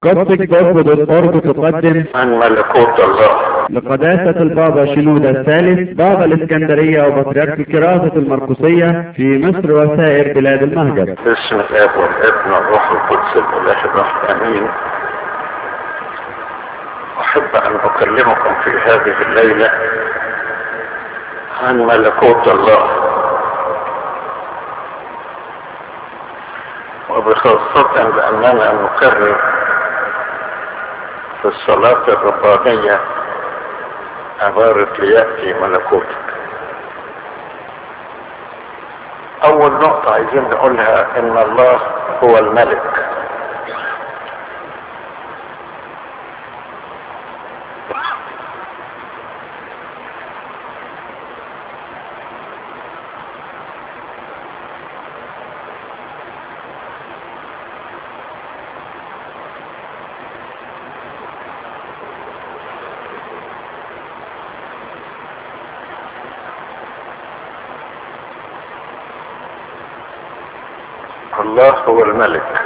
قصدك.org تقدم عن ملكوت الله. لقداسة البابا شنودة الثالث بابا الإسكندرية وبطريرك كراسة المرقسية في مصر وسائر بلاد المهجر. باسم الاب والابن والروح القدس الاله الواحد امين. احب ان اكلمكم في هذه الليلة عن ملكوت الله، وبخاصة باننا نكرر في الصلاة الربانية عبارة ليأتي ملكوتك. اول نقطة عايزين نقولها ان الله هو الملك. الله هو الملك.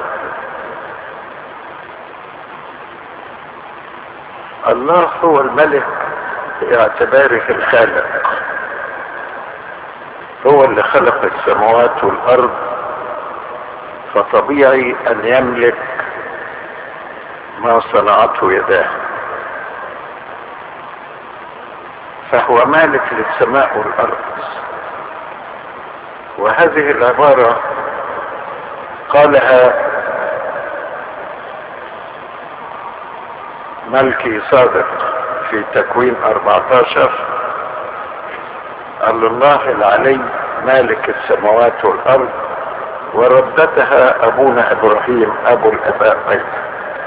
الله هو الملك باعتباره الخالق، هو اللي خلق السماوات والارض، فطبيعي ان يملك ما صنعته يداه، فهو مالك للسماء والارض. وهذه العبارة قالها ملكي صادق في تكوين 14، قال الله العلي مالك السماوات والارض، ورددها ابونا ابراهيم ابو الاباء ايضا.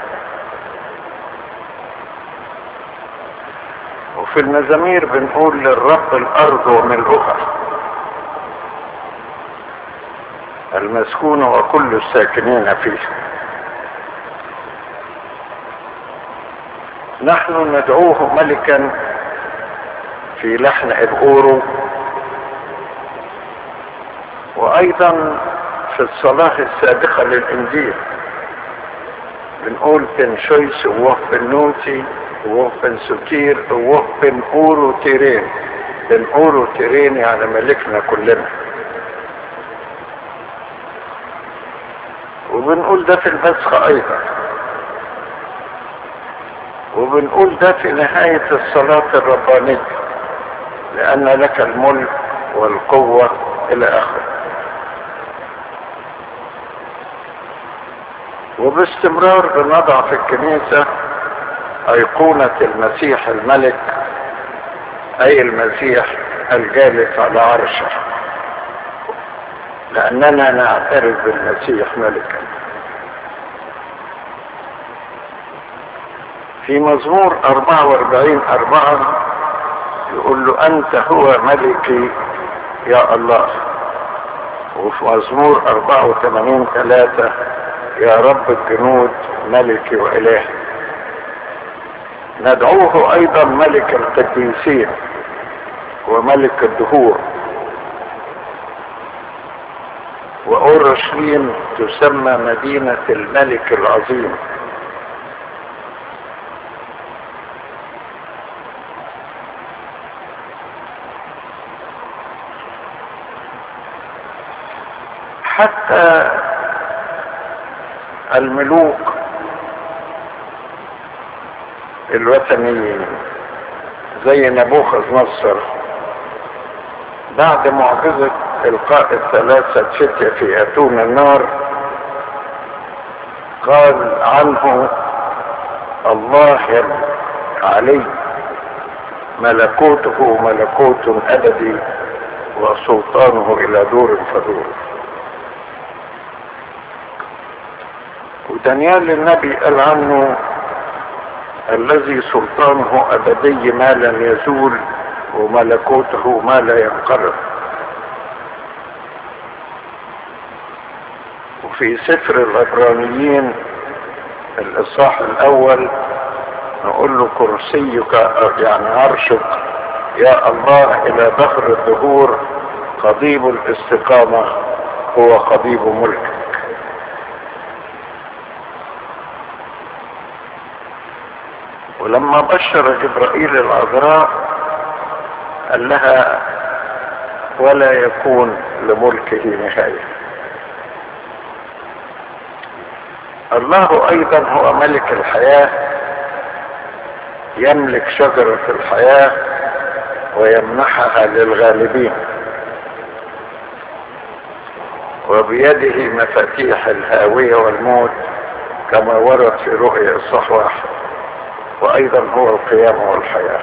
وفي المزامير بنقول للرب الارض وملؤها المسكون وكل الساكنين فيه. نحن ندعوه ملكا في لحن الأورو، وايضا في الصلاة السابقة للانجيل بنقول تنشويس ووفن نوتي ووفن سكير ووفن اورو تيرين. بن اورو تيرين يعني ملكنا كلنا. وبنقول ده في المسخ ايضا، وبنقول ده في نهاية الصلاة الربانية، لان لك الملك والقوة الى اخره. وباستمرار بنضع في الكنيسة ايقونة المسيح الملك، اي المسيح الجالس على عرشه، لاننا نعترف بالمسيح ملكا. في مزمور 44:4 يقول له انت هو ملكي يا الله. وفي مزمور 84:3 يا رب الجنود ملكي والهي. ندعوه ايضا ملك القديسين وملك الدهور. وأورشليم تسمى مدينة الملك العظيم. حتى الملوك الوثنيين زي نبوخذ نصر بعد معجزة إلقاء الثلاثة فتية في أتون النار قال عنه الله يملك علي ملكوته ملكوت أبدي وسلطانه إلى دور فدور. ودانيال النبي قال عنه الذي سلطانه أبدي ما لن يزول وملكوته ما لا ينقرض. وفي سفر العبرانيين الإصحاح الأول نقول له كرسيك يعني عرشك يا الله إلى دهر الدهور، قضيب الاستقامة هو قضيب ملكك. ولما بشر جبرائيل العذراء قال لها ولا يكون لملكه نهاية. الله ايضا هو ملك الحياة، يملك شجرة الحياة ويمنحها للغالبين، وبيده مفاتيح الهاوية والموت كما ورد في رؤيا إصحاح 1. وايضا هو القيامة والحياة.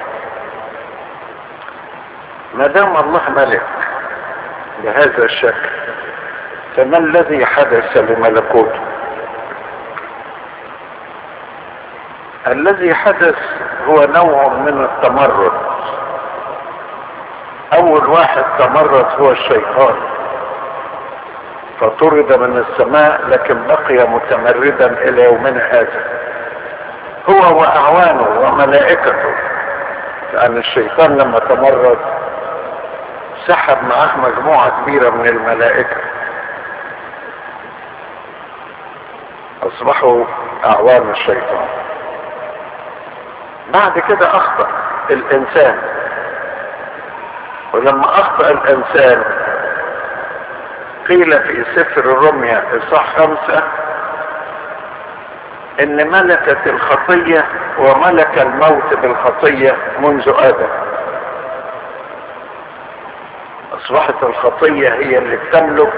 ما دام الله ملك بهذا الشكل، فما الذي حدث لملكوته؟ الذي حدث هو نوع من التمرد. اول واحد تمرد هو الشيطان، فطرد من السماء لكن بقي متمردا الى يومنا هذا، هو واعوانه وملائكته. لان الشيطان لما تمرد سحب معاه مجموعة كبيرة من الملائكة، اصبحوا اعوان الشيطان. بعد كده اخطأ الانسان، ولما اخطأ الانسان قيل في سفر الرمية إصحاح 5 ان ملكت الخطية وملك الموت بالخطية منذ آدم. اصبحت الخطية هي اللي بتملك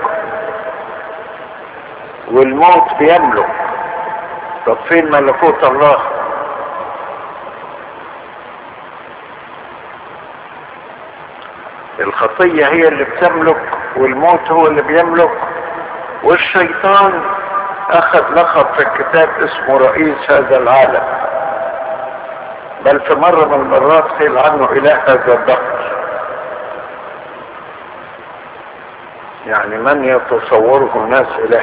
والموت بيملك. طب فين ملكوت الله؟ الخطية هي اللي بتملك والموت هو اللي بيملك، والشيطان اخذ لقب في الكتاب اسمه رئيس هذا العالم، بل في مرة من المرات قيل عنه اله هذا الدهر. يعني من يتصوره الناس اله.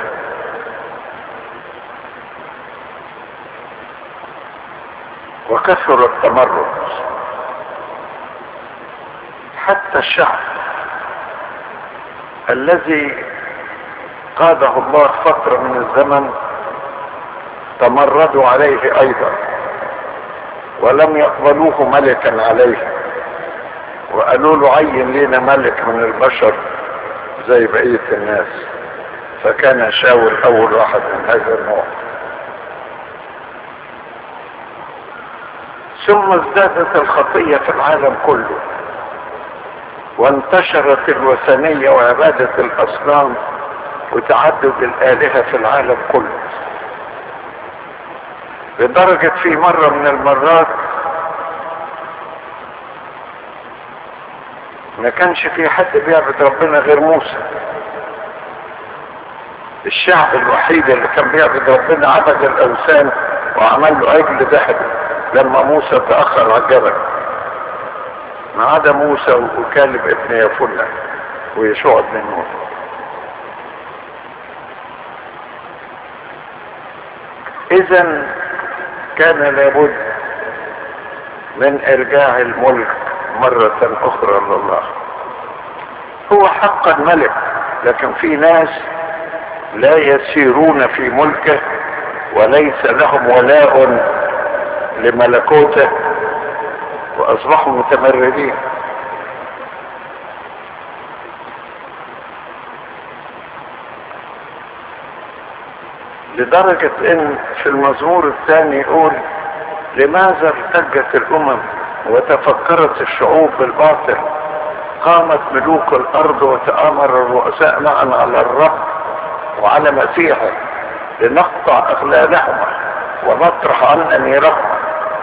وكثر التمرد. حتى الشعب الذي قاده الله فترة من الزمن تمردوا عليه ايضا، ولم يقبلوه ملكا عليه، وقالوا له عين لنا ملك من البشر زي بقية الناس. فكان شاول اول واحد من هذا النوع. ثم ازدادت الخطية في العالم كله، وانتشرت الوثنية وعبادة الأصنام وتعدد الآلهة في العالم كله، لدرجة في مرة من المرات ما كانش في حد بيعبد ربنا غير موسى. الشعب الوحيد اللي كان بيعبد ربنا عبد الأوثان وعمل له عجل ذهبي لما موسى تأخر على الجبل، ما عدا موسى وكالب ابن يفنة ويشوع بن نون. اذا كان لابد من ارجاع الملك مرة اخرى لله. هو حقا ملك، لكن في ناس لا يسيرون في ملكه وليس لهم ولاء لملكوته واصبحوا متمردين. لدرجة ان في المزمور الثاني يقول لماذا ارتجت الامم وتفكرت الشعوب بالباطل، قامت ملوك الارض وتآمر الرؤساء معا على الرب وعلى مسيحه لنقطع اغلالهما ونطرح عنا نيرهما.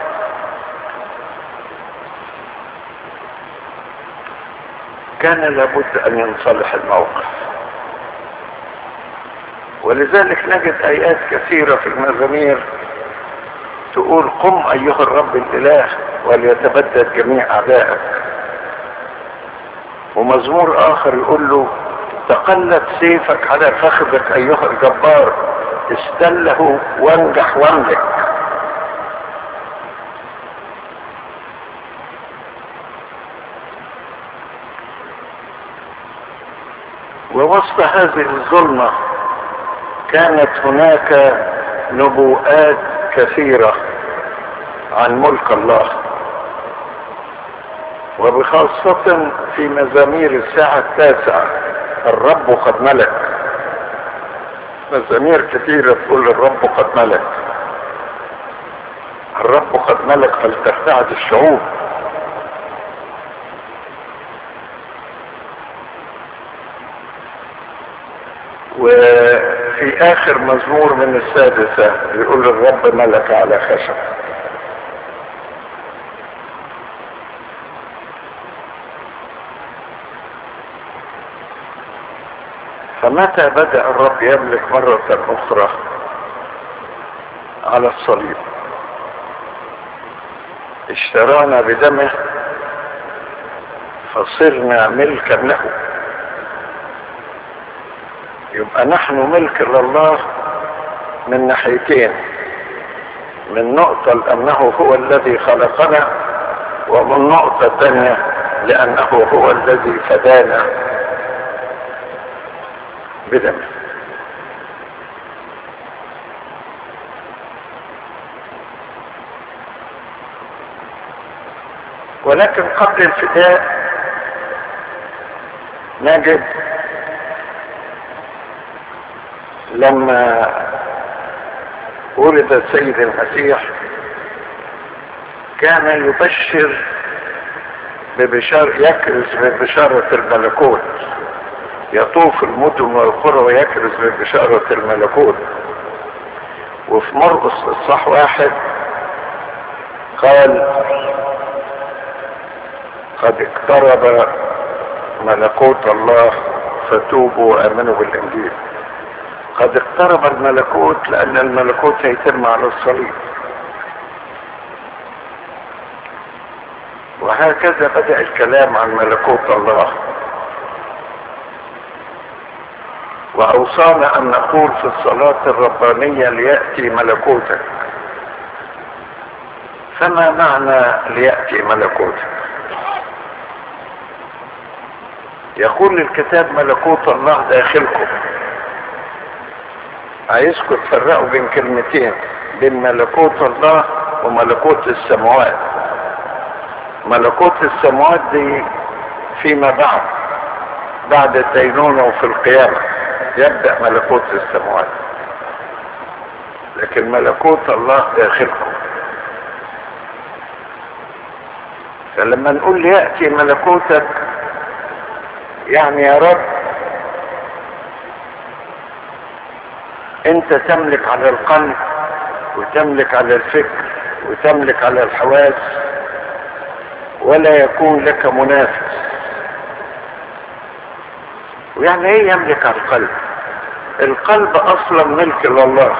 كان لابد ان ينصلح الموقف، ولذلك نجد ايات كثيرة في المزامير تقول قم ايها الرب الاله وليتبدد جميع اعدائك. ومزمور اخر يقول له تقلت سيفك على فخذك ايها الجبار، استله وانجح واملك. ووسط هذه الظلمة كانت هناك نبوءات كثيرة عن ملك الله، وبخاصة في مزامير الساعة 9 الرب قد ملك. مزامير كثيرة تقول الرب قد ملك، الرب قد ملك فلترتعد الشعوب. وفي آخر مزمور من السادسة يقول الرب ملك على خشب. فمتى بدأ الرب يملك مرة أخرى؟ على الصليب. اشترانا بدمه فصرنا ملكا له. يبقى نحن ملك لله من ناحيتين، من نقطة لأنه هو الذي خلقنا، ومن نقطة ثانية لأنه هو الذي فدانا بدمه. ولكن قبل الفداء نجد لما ولد السيد المسيح كان يبشر يكرز ببشارة الملكوت، يطوف المدن والقرى ويكرز ببشارة الملكوت. وفي مرقس اصحاح 1 قال قد اقترب ملكوت الله فتوبوا وامنوا بالانجيل. قد اقترب الملكوت لان الملكوت هيتم على الصليب. وهكذا بدأ الكلام عن ملكوت الله، واوصانا ان نقول في الصلاة الربانية ليأتي ملكوتك. فما معنى ليأتي ملكوتك؟ يقول الكتاب ملكوت الله داخلكم. عايزكم تفرقوا بين كلمتين، بين ملكوت الله وملكوت السماوات. ملكوت السماوات دي فيما بعد الدينونة وفي القيامة يبدأ ملكوت السماوات، لكن ملكوت الله داخلكم. فلما نقول يأتي ملكوتك يعني يا رب انت تملك على القلب وتملك على الفكر وتملك على الحواس، ولا يكون لك منافس. ويعني ايه يملك على القلب؟ القلب اصلا ملك لله.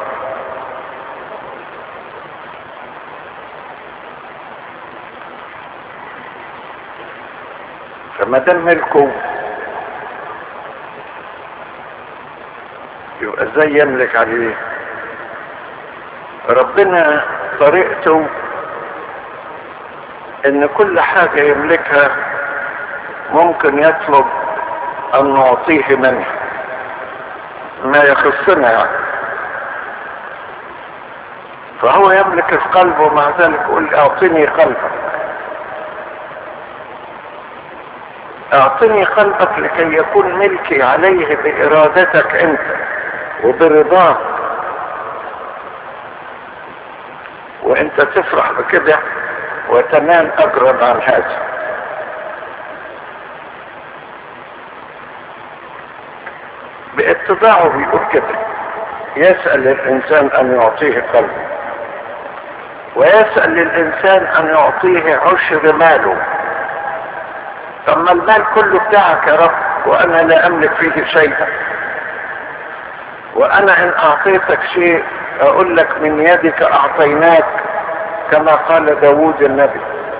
فما دام ملكه يبقى ازاي يملك عليه؟ ربنا طريقته ان كل حاجة يملكها ممكن يطلب ان نعطيه منه ما يخصنا يعني. فهو يملك القلب ومع ذلك يقول اعطني قلبك. اعطني قلبك لكي يكون ملكي عليه بارادتك انت وبرضاك، وانت تفرح بكده وتنال اجرا عن هذا. باتباعه بيقول كده، يسأل الانسان ان يعطيه قلبه، ويسأل الانسان ان يعطيه عشر ماله. طب ما المال كله بتاعك يا رب وانا لا املك فيه شيئا، وانا ان اعطيتك شيء اقول لك من يدك اعطيناك كما قال داود النبي.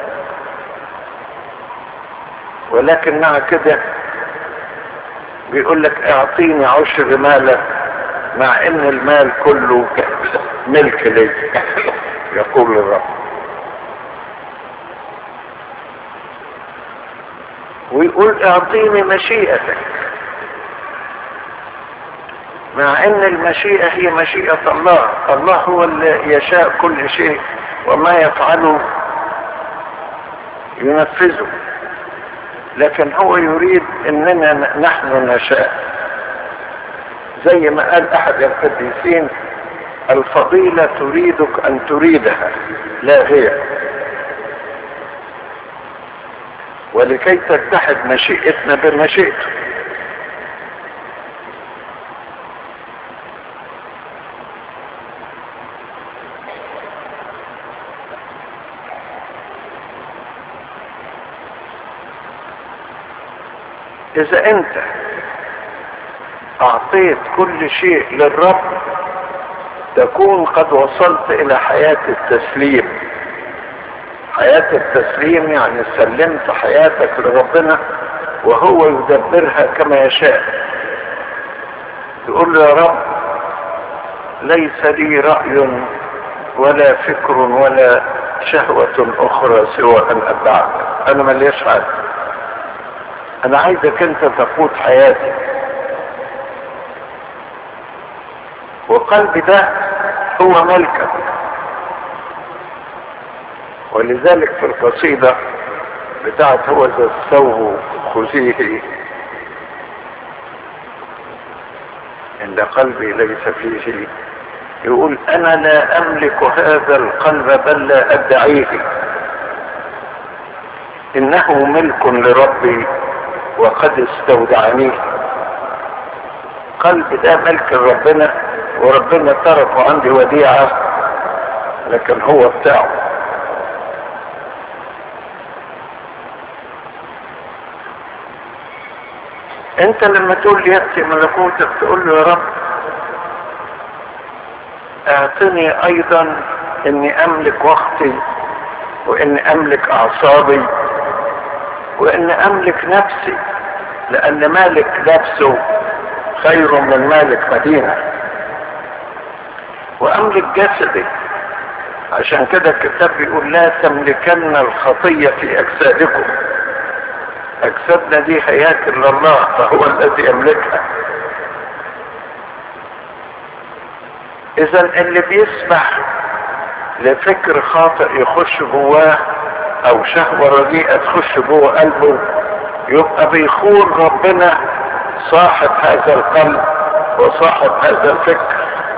ولكن مع كده بيقول لك اعطيني عشر مالك، مع ان المال كله ملك لي يقول الرب. ويقول اعطيني مشيئتك، مع ان المشيئة هي مشيئة الله. الله هو اللي يشاء كل شيء وما يفعله ينفذه، لكن هو يريد اننا نحن نشاء. زي ما قال احد القديسين: الفضيلة تريدك ان تريدها لا غير، ولكي تتحد مشيئتنا بمشيئته. اذا انت اعطيت كل شيء للرب تكون قد وصلت الى حياة التسليم. حياة التسليم يعني سلمت حياتك لربنا وهو يدبرها كما يشاء. تقول له: يا رب، ليس لي رأي ولا فكر ولا شهوة اخرى سوى ان اتبعك. انا مليش حاجة، انا عايزك انت تقود حياتي. وقلبي ده هو ملكك. ولذلك في القصيدة بتاعت هو ذا الثوب خذيه عند قلبي ليس فيه، يقول: انا لا املك هذا القلب بل لا ادعيه، انه ملك لربي وقد استودعنيه. قلبي ده ملك ربنا، وربنا تركه عندي وديعة، لكن هو بتاعه. انت لما تقول لي يأتي ملكوتك تقول له: يا رب، اعطني ايضا اني املك وقتي، واني املك اعصابي، واني املك نفسي، لان مالك نفسه خير من مالك مدينة. واملك جسدي، عشان كده الكتاب بيقول: لا تملكن الخطية في اجسادكم. اجسادنا دي هياكل لله، فهو الذي يملكها. اذا اللي بيسمح لفكر خاطئ يخش جواه او شهوة رديئة تخش جوه قلبه يبقى بيخون ربنا صاحب هذا القلب وصاحب هذا الفكر.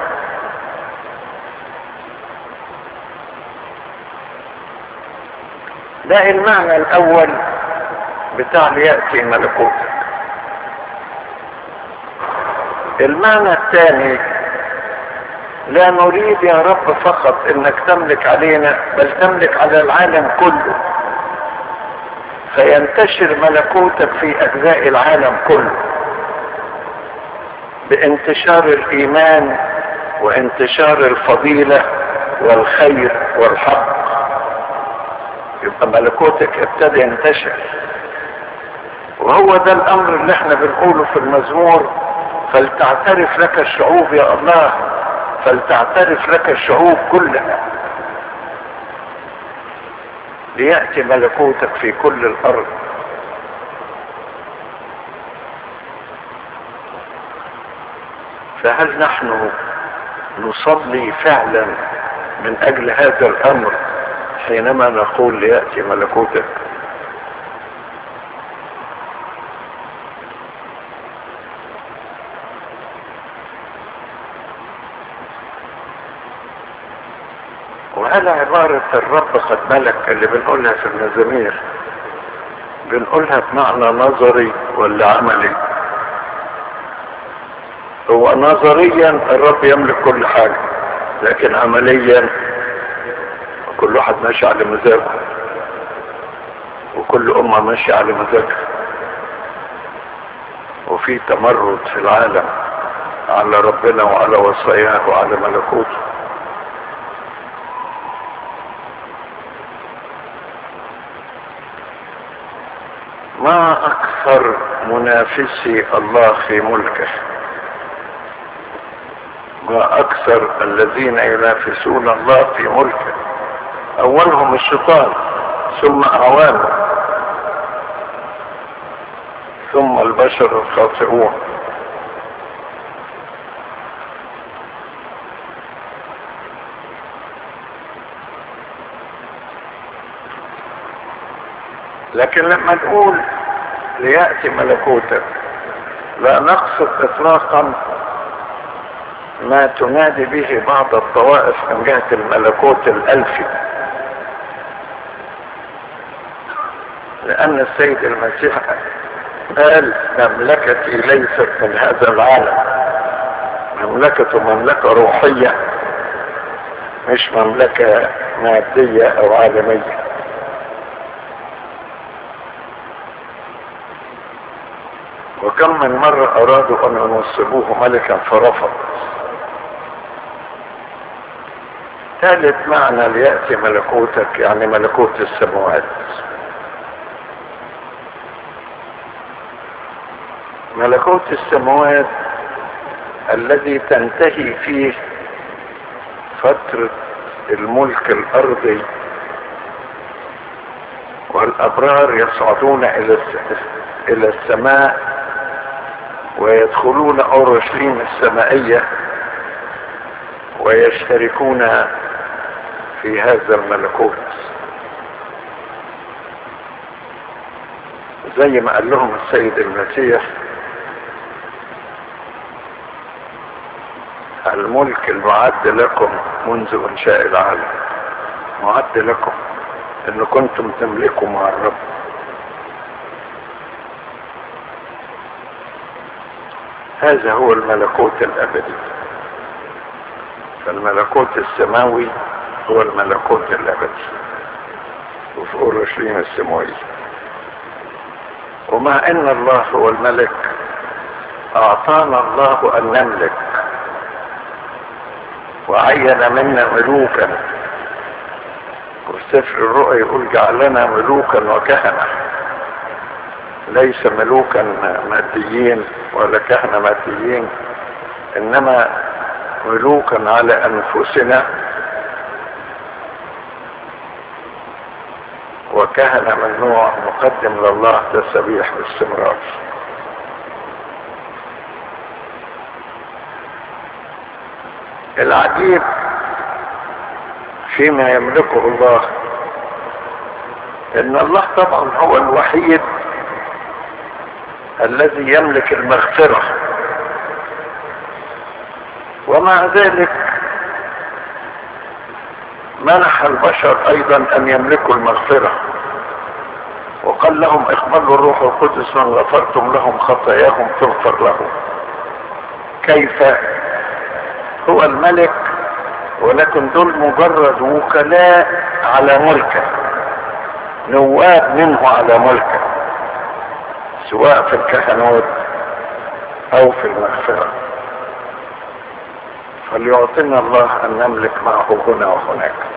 ده المعنى الاول بتاع ليأتي ملكوتك. المعنى الثاني: لا نريد يا رب فقط انك تملك علينا، بل تملك على العالم كله، فينتشر ملكوتك في اجزاء العالم كله بانتشار الايمان وانتشار الفضيلة والخير والحق. يبقى ملكوتك ابتدى ينتشر. وهو ده الامر اللي احنا بنقوله في المزمور: فلتعترف لك الشعوب يا الله، فلتعترف لك الشعوب كلها. ليأتي ملكوتك في كل الارض. فهل نحن نصلي فعلا من اجل هذا الامر حينما نقول ليأتي ملكوتك؟ وهل عبارة الرب قد ملك اللي بنقولها في المزامير بنقولها بمعنى نظري ولا عملي؟ هو نظريا الرب يملك كل حاجة، لكن عمليا كل واحد ماشي على مزاجه، وكل امة ماشي على مزاجها، وفي تمرد في العالم على ربنا وعلى وصاياه وعلى ملكوته. ما اكثر منافسي الله في ملكه، ما اكثر الذين ينافسون الله في ملكه. اولهم الشيطان، ثم اعوانه، ثم البشر الخاطئون. لكن لما نقول ليأتي ملكوتك لا نقصد اطلاقا ما تنادي به بعض الطوائف من جهة الملكوت الألفي، لأن السيد المسيح قال مملكتي ليست من هذا العالم، مملكته مملكة روحية مش مملكة مادية أو عالمية. وكم من مرة أرادوا أن ينصبوه ملكا فرفض. ثالث معنى ليأتي ملكوتك يعني ملكوت السماوات. ملكوت السماوات الذي تنتهي فيه فترة الملك الأرضي والأبرار يصعدون إلى السماء ويدخلون أورشليم السمائية ويشتركون في هذا الملكوت، زي ما قال لهم السيد المسيح الملك المعد لكم منذ انشاء العالم، معد لكم ان كنتم تملكوا مع الرب. هذا هو الملكوت الابدي. فالملكوت السماوي هو الملكوت الابدي وفي اورشليم السماوية. ومع ان الله هو الملك اعطانا الله ان نملك وعين منا ملوكا، وسفر الرؤيا يقول جعلنا ملوكا وكهنة، ليس ملوكا ماديين ولا كهنة ماديين، انما ملوكا على انفسنا وكهنة من نوع مقدم لله تسبيح باستمرار. العجيب فيما يملكه الله ان الله طبعا هو الوحيد الذي يملك المغفرة، ومع ذلك منح البشر ايضا ان يملكوا المغفرة، وقال لهم اقبلوا الروح القدس من غفرتم لهم خطاياهم تغفر لهم. كيف؟ هو الملك ولكن دول مجرد وكلاء على ملكه، نواب منه على ملكه، سواء في الكهنوت او في المغفرة. فليعطينا الله ان نملك معه هنا وهناك.